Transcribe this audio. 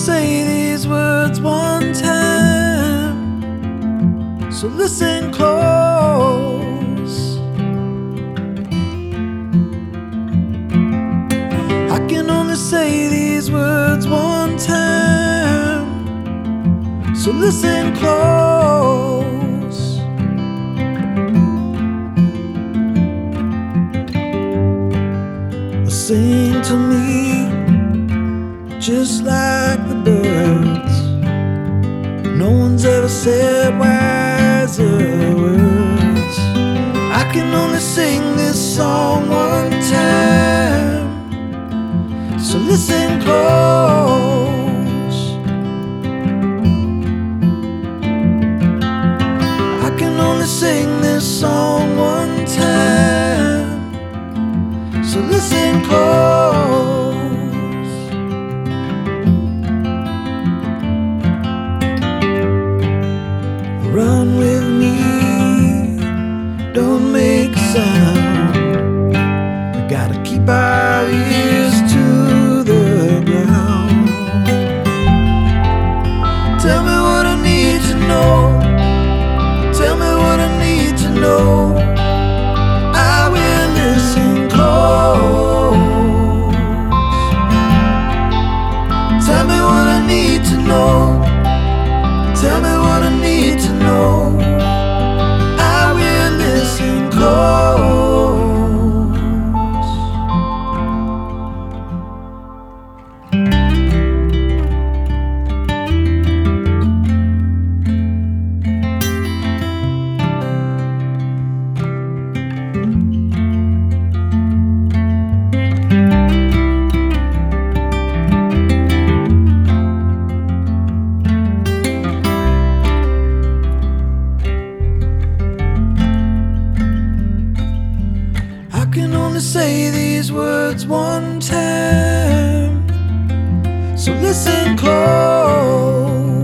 say these words one time, so listen close. I can only say these words one time, so listen close. Sing to me just like the birds. No one's ever said wiser words. I can only sing this song one time, so listen close. I can only sing this song one time, so listen close. Run with me, don't make a sound. We gotta keep our ears to the ground. Tell me what I need to know. Tell me what I need to know. I will listen close. Tell me what I need to know. Tell me what I need to know. I will listen close. I can only say these words one time, so listen close.